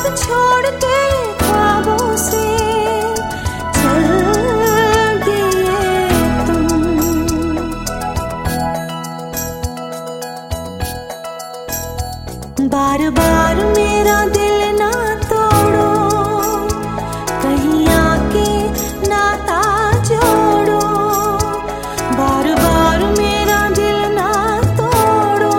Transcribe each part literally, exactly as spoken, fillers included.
छोड़ के ख्वाबों से चल दिए तुम। बार बार मेरा दिल ना तोड़ो, कहीं आके नाता जोड़ो। बार बार मेरा दिल ना तोड़ो,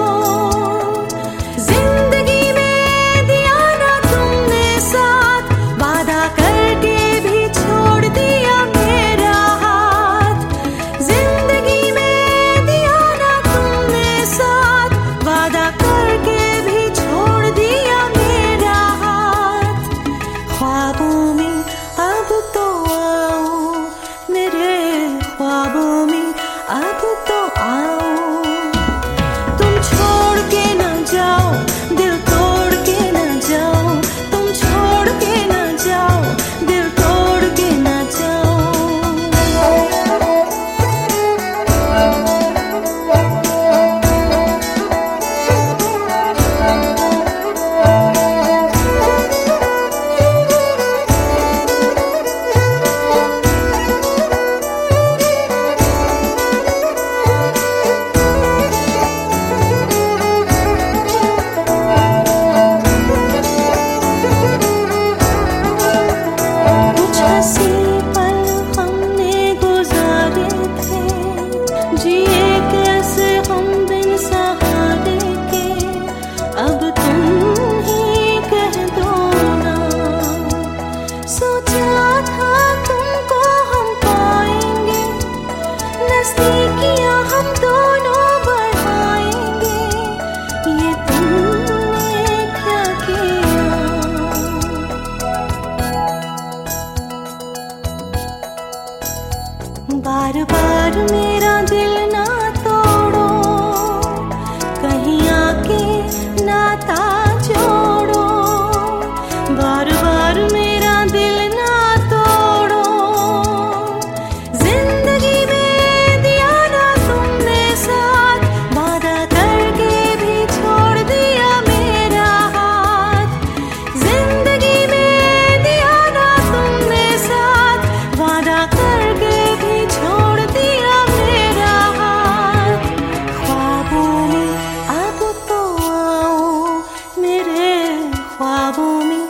जिंदगी में दिया ना तुमने साथ, वादा करके भी छोड़ दिया मेरा हाथ। जिंदगी में दिया ना तुमने साथ, वादा करके भी छोड़ दिया मेरा हाथ। ख्वाबों में अब तो आओ, मेरे ख्वाबों में अब तो आओ। तुम छोड़ के न जाओ, दिल तोड़ के न जाओ। तुम छोड़ के न जाओ, दिल तोड़ के न जाओ। कुछ हंसी पल हमने गुजारे थे, जिए कैसे हम बिन सहारे के। अब तुम ही कह दो ना, सोचा था तुमको हम पाएंगे, नजदीकियां हम दोनों बढ़ाएंगे। ये तुमने क्या किया? बार बार मेरा दिल ना तोड़ो, कहीं आके नाता जोड़ो। बार बार मेरा दिल ना तोड़ो, जिंदगी में दिया ना तुमने साथ, वादा करके भी छोड़ दिया मेरा हाथ। जिंदगी में दिया ना तुमने साथ, वादा करके भी छोड़ दिया मेरा हाथ। ख्वाबों में अब तो आओ, मेरे ख्वाबों में